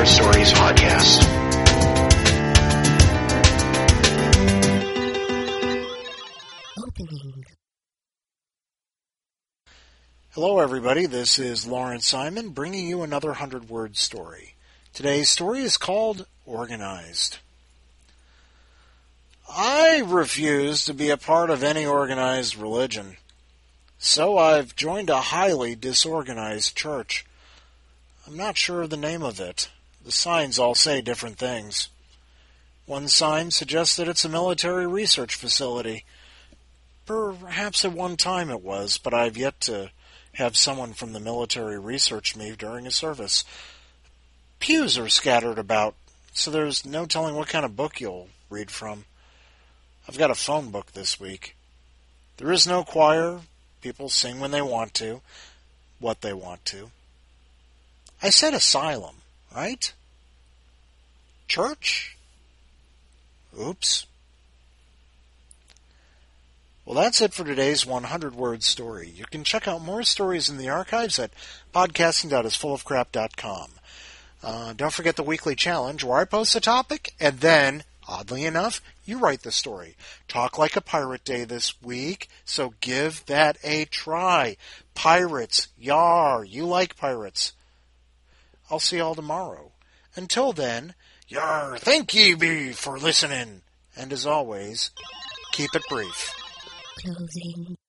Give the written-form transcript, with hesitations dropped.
Word Stories podcast. Opening. Hello everybody, this is Lawrence Simon bringing you another 100-word story. Today's story is called Organized. I refuse to be a part of any organized religion, so I've joined a highly disorganized church. I'm not sure of the name of it. The signs all say different things. One sign suggests that it's a military research facility. Perhaps at one time it was, but I've yet to have someone from the military research me during a service. Pews are scattered about, so there's no telling what kind of book you'll read from. I've got a phone book this week. There is no choir. People sing when they want to, what they want to. I said asylum, right? Church? Oops. Well, that's it for today's 100-word story. You can check out more stories in the archives at podcasting.isfullofcrap.com. Don't forget the weekly challenge where I post a topic and then, oddly enough, you write the story. Talk Like a Pirate Day this week, so give that a try. Pirates, yar, you like pirates. I'll see y'all tomorrow. Until then, yar, thank ye be for listening. And as always, keep it brief. Closing.